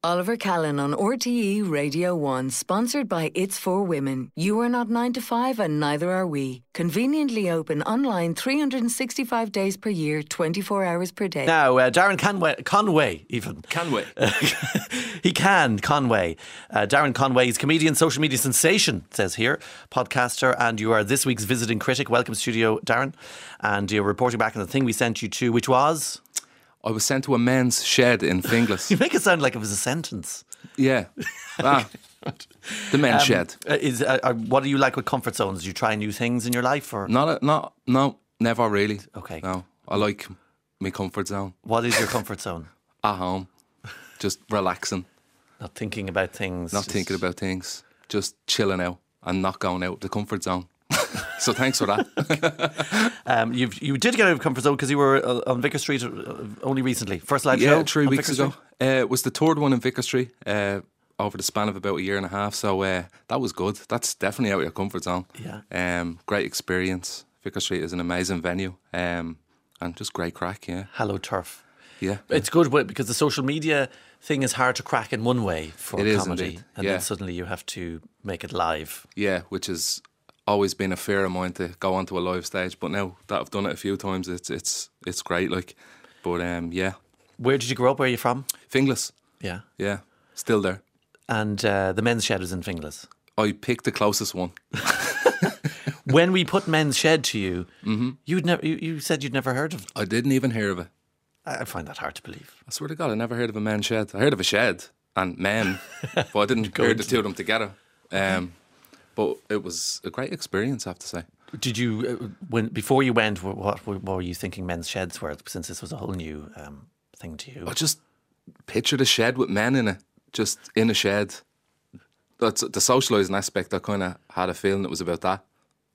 Oliver Callan on RTE Radio 1, sponsored by It's For Women. You are not 9 to 5 and neither are we. Conveniently open online 365 days per year, 24 hours per day. Now, Darren Conway. Conway. Darren Conway is comedian, social media sensation, it says here, podcaster, and you are this week's visiting critic. Welcome to studio, Darren. And you're reporting back on the thing we sent you to, which was... I was sent to a men's shed in Finglas. You make it sound like it was a sentence. Yeah. The men's shed. What do you like with comfort zones? Do you try new things in your life? Or? No, never really. Okay. No, I like my comfort zone. What is your comfort zone? At home. Just relaxing. Not thinking about things. Thinking about things. Just chilling out and not going out the comfort zone. So thanks for that. You did get out of comfort zone because you were on Vicar Street only recently. First live show? Yeah, 3 weeks ago. It was the third one in Vicar Street over the span of about a year and a half. So that was good. That's definitely out of your comfort zone. Yeah. Great experience. Vicar Street is an amazing venue and just great crack, yeah. Hello Turf. Yeah. It's good because the social media thing is hard to crack in one way for it comedy. Indeed. And then suddenly you have to make it live. Yeah, which is... always been a fear of mine to go onto a live stage, but now that I've done it a few times, it's great. Like, but yeah. Where did you grow up? Where are you from? Finglas. Yeah, still there. And the men's shed was in Finglas. I picked the closest one. When we put men's shed to you, you said you'd never heard of it. I didn't even hear of it. I find that hard to believe. I swear to God, I never heard of a men's shed. I heard of a shed and men, but I didn't hear the two of them together. But it was a great experience, I have to say. Did you, before you went, what were you thinking men's sheds were, since this was a whole new thing to you? I just pictured a shed with men in it, just in a shed. That's the socialising aspect. I kind of had a feeling it was about that.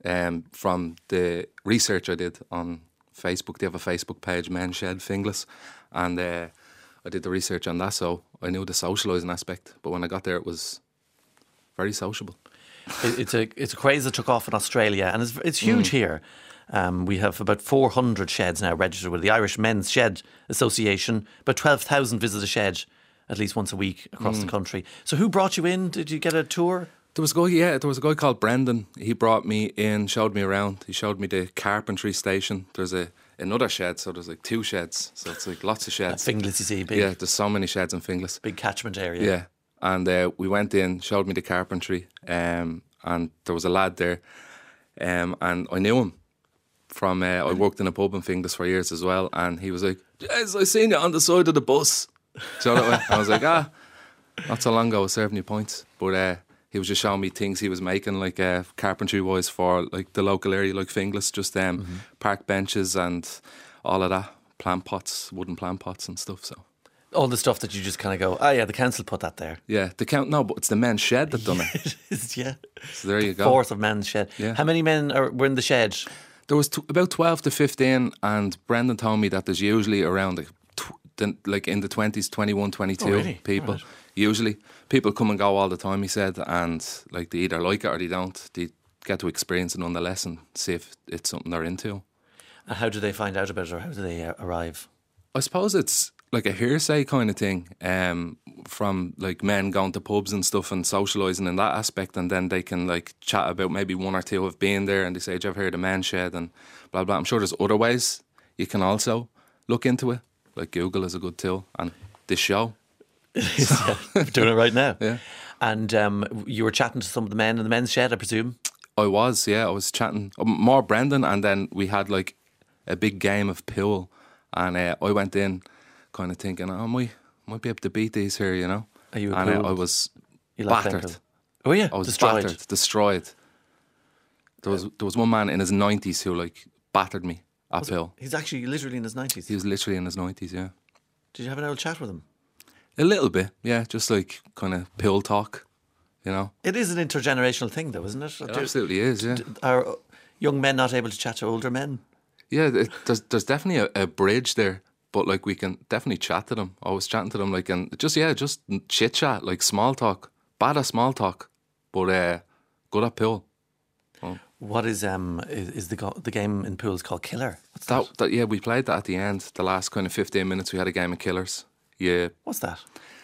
From the research I did on Facebook, they have a Facebook page, Men's Shed Finglas, and I did the research on that, so I knew the socialising aspect. But when I got there, it was very sociable. It's a craze that took off in Australia, and it's huge here. We have about 400 sheds now registered with the Irish Men's Shed Association. About 12,000 visit a shed at least once a week across the country. So who brought you in? Did you get a tour? There was a guy called Brendan. He brought me in, showed me around. He showed me the carpentry station. There's another shed, so there's like 2 sheds. So it's like lots of sheds. Finglas, you see, big. Yeah, there's so many sheds in Finglas. Big catchment area. Yeah. And we went in, showed me the carpentry, and there was a lad there, and I knew him from, I worked in a pub in Finglas for years as well, and he was like, "Yes, I seen you on the side of the bus." So I was like, not so long ago I was serving you points. But he was just showing me things he was making, like carpentry-wise for like the local area, like Finglas, just park benches and all of that, plant pots, wooden plant pots and stuff, so... All the stuff that you just kind of go, the council put that there. Yeah, but it's the men's shed that done it. It is, yeah. So there you go. Fourth of men's shed. Yeah. How many men were in the shed? There was about 12 to 15, and Brendan told me that there's usually around like in the 20s, 21, 22 really? people. Right. Usually. People come and go all the time, he said, and like they either like it or they don't. They get to experience it nonetheless and see if it's something they're into. And how do they find out about it, or how do they arrive? I suppose it's like a hearsay kind of thing, from like men going to pubs and stuff and socialising in that aspect, and then they can like chat about maybe one or two have been there and they say, "Do you ever heard of Men's Shed?" and blah blah. I'm sure there's other ways you can also look into it. Like Google is a good tool, and this show. Yeah, we're doing it right now. Yeah. And you were chatting to some of the men in the men's shed, I presume? I was chatting more Brendan, and then we had like a big game of pool, and I went in kind of thinking, I might be able to beat these here, you know. Are you? And I was battered. Oh yeah, I was destroyed. Destroyed. There was one man in his 90s who like battered me uphill. He's actually literally in his 90s. He was literally in his 90s, yeah. Did you have an old chat with him? A little bit, yeah. Just like kind of pill talk, you know. It is an intergenerational thing, though, isn't it? It absolutely is, yeah. Are young men not able to chat to older men? Yeah, there's definitely a bridge there, but like we can definitely chat to them. I was chatting to them, like, and just chit chat, like small talk. Bad at small talk, but good at pool. Oh. What is the game in pool is called Killer? What's that? We played that at the end. The last kind of 15 minutes, we had a game of Killers. Yeah. What's that?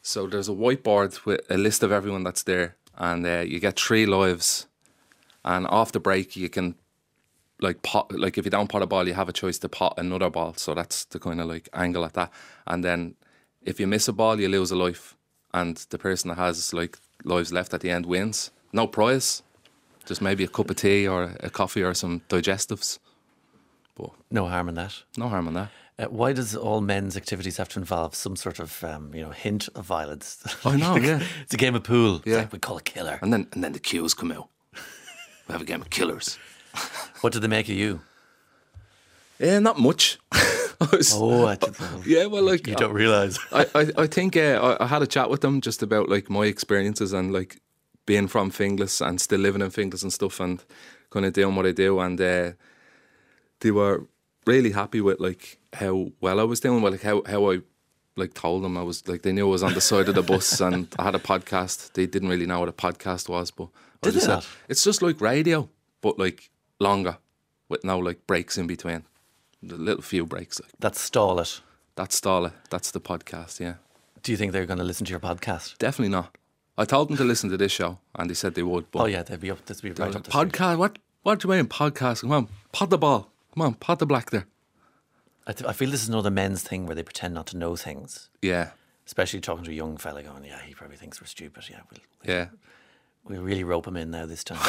So there's a whiteboard with a list of everyone that's there, and you get 3 lives. And off the break, you can pot. Like if you don't pot a ball, you have a choice to pot another ball. So that's the kind of like angle at that. And then if you miss a ball, you lose a life, and the person that has like lives left at the end wins. No prize, just maybe a cup of tea or a coffee or some digestives. But No harm in that. no harm in that. Why does all men's activities have to involve some sort of hint of violence? I know, yeah. It's a game of pool. It's Yeah. like we call it killer. And then the cues come out. We have a game of killers. What did they make of you? Yeah, not much. Yeah, well, like You don't realise. I think I had a chat with them just about like my experiences and like being from Finglas and still living in Finglas and stuff, and kind of doing what I do, and they were really happy with like how well I was doing, well, like how I like told them I was like, they knew I was on the side of the bus and I had a podcast. They didn't really know what a podcast was, but I Did just they said not? it's just like radio, but like longer with no like breaks in between. A little few breaks, like That's stall it. that's Stala. That's the podcast. Yeah, Do you think they're going to listen to your podcast? definitely not. I told them to listen to this show, and they said they would. But Oh yeah, they'd be up. This would be they were right like, up the street. podcast. What do you mean podcast? Come on, pot the ball. Come on, pot the black there. I feel this is another men's thing where they pretend not to know things, Yeah, especially talking to a young fella going, yeah, he probably thinks we're stupid. Yeah, yeah. we'll really rope him in now this time.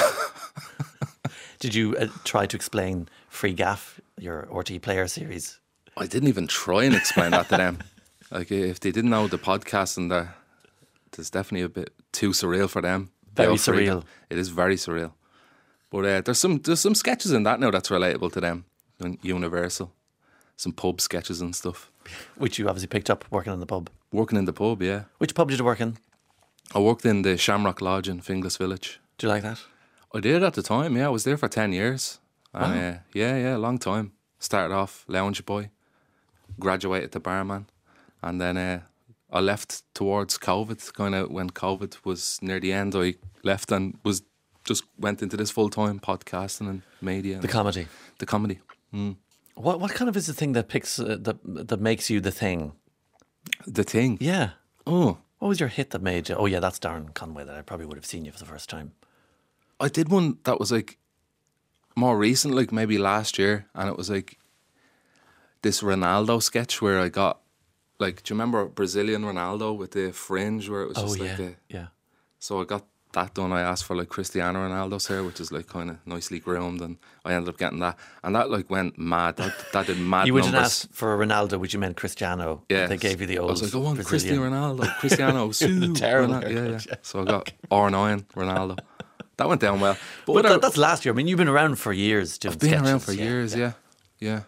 Did you try to explain Free Gaff, your RT Player series? I didn't even try and explain that to them. Like if they didn't know the podcast, and there's definitely a bit too surreal for them. Very The old Free surreal. Gaff. It is very surreal. But there's some sketches in that now that's relatable to them. And Universal, some pub sketches and stuff. Which you obviously picked up working in the pub. Working in the pub, yeah. Which pub did you work in? I worked in the Shamrock Lodge in Finglas Village. Do you like that? I did at the time, yeah. I was there for 10 years. And, yeah, a long time. Started off lounge boy, graduated to barman, and then I left towards COVID. Kind of when COVID was near the end, I left and went into this full-time podcasting and media. The comedy. The comedy. What kind of is the thing that picks that makes you the thing? The thing. Yeah. Oh, What was your hit that made you? Oh yeah, that's Darren Conway. That I probably would have seen you for the first time. I did one that was like more recent, like maybe last year, and it was like this Ronaldo sketch where I got like, do you remember Brazilian Ronaldo with the fringe where it was just like yeah. so I got that done. I asked for like Cristiano Ronaldo's hair, which is like kind of nicely groomed, and I ended up getting that, and that like went mad. That did mad You numbers. wouldn't ask for Ronaldo, which you meant Cristiano. Yeah, They gave you the old. I was like, I want Brazilian. Cristiano Ronaldo, Cristiano. Sue, terrible Ronaldo. haircut, Yeah. So I got R9 Ronaldo. That went down well. But that's last year. I mean, you've been around for years doing I've been around sketches, for years. Yeah.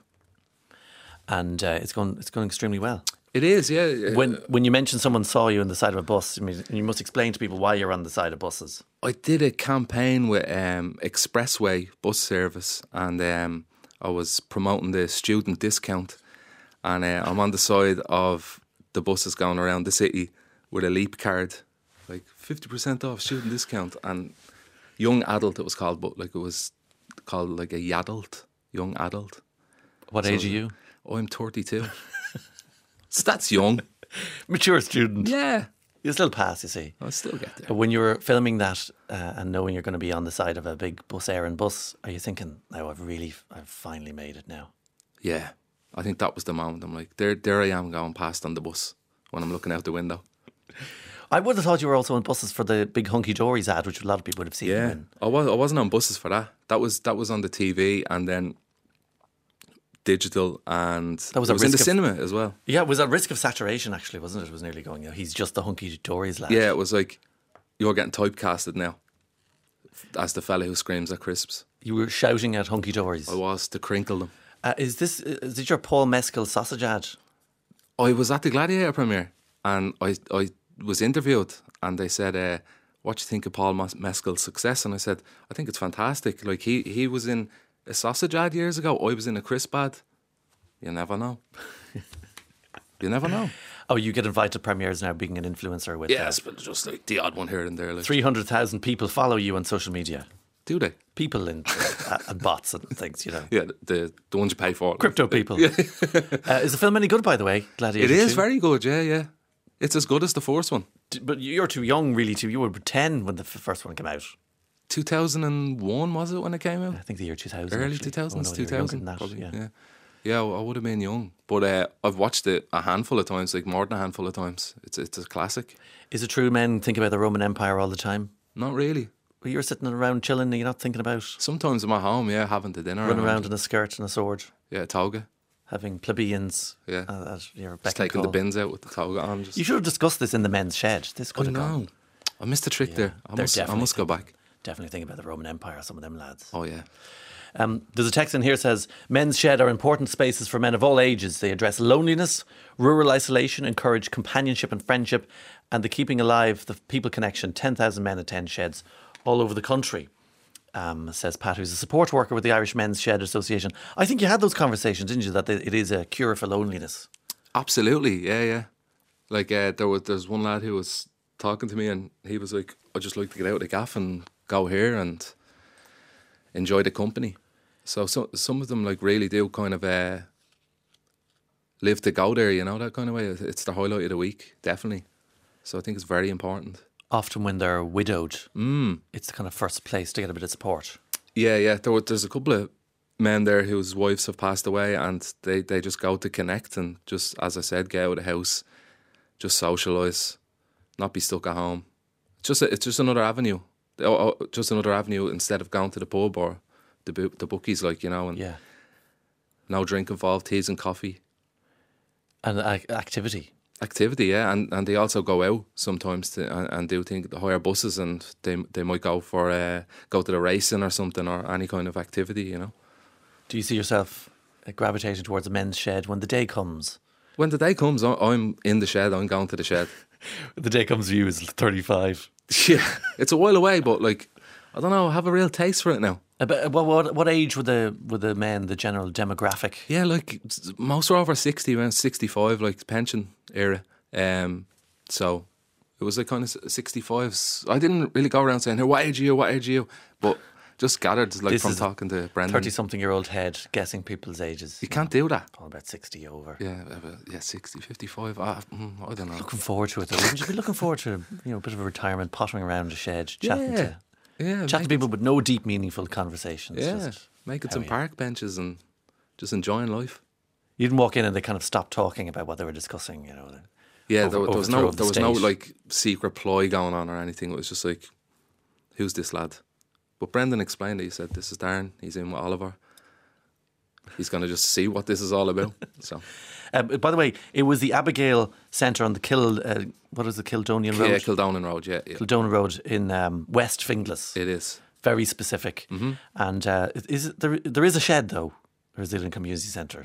and it's going extremely well. It is. Yeah. When you mentioned someone saw you on the side of a bus, I mean, you must explain to people why you're on the side of buses. I did a campaign with Expressway bus service, and I was promoting the student discount, and I'm on the side of the buses going around the city with a Leap card, like 50% off student discount, and young adult it was called, but like it was called like a yaddled, young adult. What age are you? I'm 32. So that's young. Mature student. Yeah. You still pass, you see. I'll still get there. When you were filming that and knowing you're going to be on the side of a big bus Éireann bus, are you thinking, now I've finally made it now? Yeah. I think that was the moment. I'm like, there I am going past on the bus when I'm looking out the window. I would have thought you were also on buses for the big Hunky Dories ad, which a lot of people would have seen you Yeah, in. I wasn't on buses for that. That was on the TV, and then digital, and That was it a was in the risk of- cinema as well. Yeah, it was at risk of saturation, actually, wasn't it? It was nearly going, he's just the Hunky Dories lad. Yeah, it was like you're getting typecasted now as the fella who screams at crisps. You were shouting at Hunky Dories. I was to crinkle them. Is it your Paul Mescal sausage ad? I was at the Gladiator premiere, and I was interviewed, and they said, what do you think of Paul Mescal's success? And I said, I think it's fantastic. Like he was in a sausage ad years ago. I was in a crisp ad. You never know. You never know. Oh, you get invited to premieres now, being an influencer with Yes, but just like the odd one here and there. Like, 300,000 people follow you on social media. do they? People and bots and things, you know. Yeah, the ones you pay for. Crypto people. Is the film any good, by the way? Gladiator It is 2? very good, yeah. It's as good as the first one. But you're too young, really. You were 10 when the first one came out. 2001 was it when it came out? I think the year 2000. Early actually. 2000s, Oh, no, you were younger 2000 than that, probably. yeah. Yeah, I would have been young, but I've watched it a handful of times, like more than a handful of times. It's a classic. Is it true men think about the Roman Empire all the time? Not really. Well, you're sitting around chilling and you're not thinking about Sometimes I'm at home, yeah, having the dinner. running around in a skirt and a sword, Yeah, toga. having plebeians Yeah. at your beck Just and taking the call. bins out with the toga on. Just, You should have discussed this in the men's shed. This I could have gone. know. I missed the trick there. I they're must definitely go thinking- back. Definitely think about the Roman Empire, some of them lads. Oh, yeah. There's a text in here that says, men's shed are important spaces for men of all ages. They address loneliness, rural isolation, encourage companionship and friendship, and the keeping alive the people connection. 10,000 men attend sheds all over the country, says Pat, who's a support worker with the Irish Men's Shed Association. I think you had those conversations, didn't you, that it is a cure for loneliness? Absolutely, yeah. Like there's one lad who was talking to me and he was like, I'd just like to get out of the gaff and go here and enjoy the company. So some of them like really do kind of live to go there, you know, that kind of way. It's the highlight of the week, definitely. So I think it's very important. Often when they're widowed, it's the kind of first place to get a bit of support. Yeah. There's a couple of men there whose wives have passed away and they just go to connect and just, as I said, get out of the house, just socialise, not be stuck at home. It's just another avenue. Just another avenue instead of going to the pub or the bookies, like, you know, and Yeah. no drink involved, teas and coffee. And activity. Activity, yeah, and they also go out sometimes and do things, hire buses, and they might go to the racing or something or any kind of activity, you know. Do you see yourself gravitating towards a men's shed when the day comes? When the day comes, I'm in the shed. I'm going to the shed. The day comes for you is 35. Yeah, it's a while away, but like, I don't know, I have a real taste for it now. What age were the men, the general demographic? Yeah, like most are over 60, around 65, like pension era. So it was like kind of 65s. I didn't really go around saying, "Hey, what age are you?" But just gathered like This from is talking to Brendan. 30-something-year-old head guessing people's ages. You can't do that. All about 60 over. Yeah, 60, 55. I don't know. Looking forward to it, though. Wouldn't you be looking forward to a bit of a retirement, pottering around the shed, chatting to people with no deep, meaningful conversations? Yeah, just making how some you- park benches and just enjoying life. You didn't walk in and they kind of stopped talking about what they were discussing, you know. Yeah, there was no state. like secret ploy going on or anything. It was just like, who's this lad? But Brendan explained it. He said, "This is Darren. He's in with Oliver. He's going to just see what this is all about." So, By the way, it was the Abigail Centre on the Kildonian Road? yeah, Kildonan Road. Yeah. Kildona Road in West Finglas. It is. Very specific. Mm-hmm. And there is a shed, though, or is it a community centre?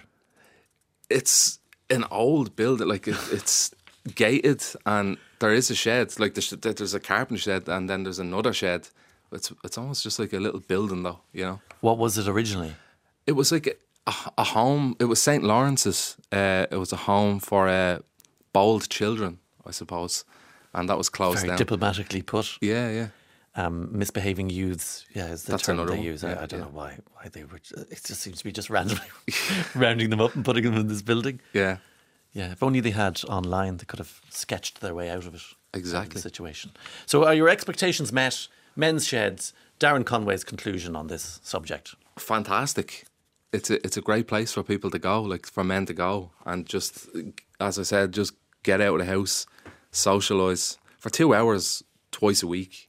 It's an old building. Like it's gated, and there is a shed. Like there's a carpenter shed, and then there's another shed. It's almost just like a little building, though. You know. What was it originally? It was like a home. It was St. Lawrence's. It was a home for bold children, I suppose, and that was closed Very down. diplomatically put. Yeah. Misbehaving youths, is the That's term another they one. use. Yeah, I don't know why they were. It just seems to be just randomly rounding them up and putting them in this building. Yeah. Yeah, if only they had online, they could have sketched their way out of it. Exactly. The situation. So, are your expectations met? Men's sheds. Darren Conway's conclusion on this subject. Fantastic. It's a great place for people to go, like for men to go, and just, as I said, just get out of the house, socialise for 2 hours twice a week,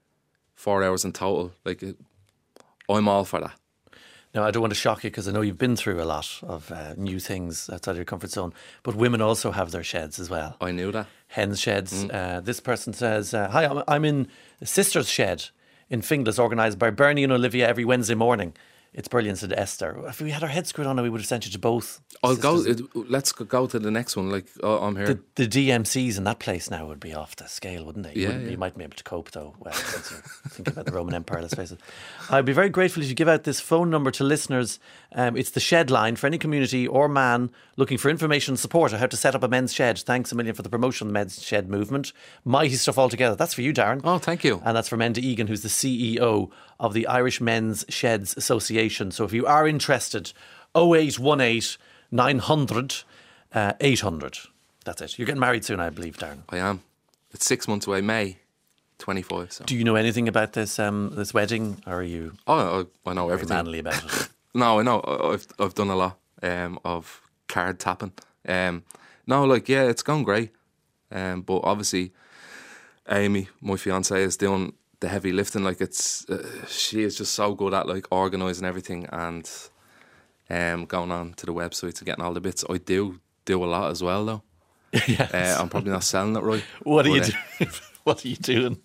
4 hours in total. Like, I'm all for that. Now, I don't want to shock you because I know you've been through a lot of new things outside of your comfort zone, but women also have their sheds as well. I knew that. Hens sheds. This person says, "Hi, I'm in a sister's shed in Finglas, organised by Bernie and Olivia every Wednesday morning. It's brilliant," said Esther. If we had our heads screwed on, we would have sent you to both. I'll sisters. go. Let's go to the next one. Like, I'm here. The DMCs in that place now would be off the scale, wouldn't they? Yeah. You might be able to cope, though. Well, since you're thinking about the Roman Empire, let's face it. I'd be very grateful if you give out this phone number to listeners. It's the shed line for any community or man looking for information and support on how to set up a men's shed. Thanks a million for the promotion of the men's shed movement. Mighty stuff altogether. That's for you, Darren. Oh, thank you. And that's from Enda Egan, who's the CEO of the Irish Men's Sheds Association. So if you are interested, 0818 900 800. That's it. You're getting married soon, I believe, Darren. I am. It's 6 months away, May 25. So. Do you know anything about this wedding, or are you I know very everything. manly about it? No, I know. I've done a lot of card tapping. No, like, yeah, it's gone great. But obviously, Amy, my fiance, is doing the heavy lifting. Like, it's she is just so good at like organising everything and going on to the websites and getting all the bits. I do a lot as well, though. Yes. I'm probably not selling it right. What are you doing? What are you doing?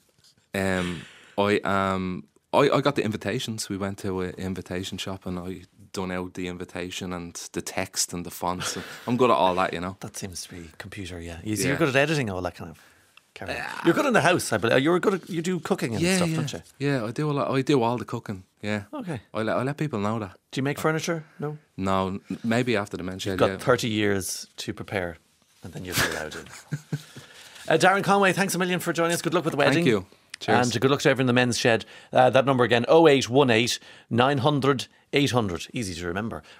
I got the invitations. We went to an invitation shop and I done out the invitation and the text and the fonts. I'm good at all that, you know. That seems to be computer, yeah. You're Yeah. good at editing, all that kind of. You're good in the house, I believe. You're good at, you do cooking and stuff, don't you? Yeah, I do a lot. I do all the cooking. Yeah. Okay. I let people know that. Do you make furniture? No. No, maybe after the mention. You've got 30 years to prepare, and then you'll be allowed in. Darren Conway, thanks a million for joining us. Good luck with the wedding. Thank you. Cheers. And good luck to everyone in the men's shed. That number again, 0818 900 800. Easy to remember.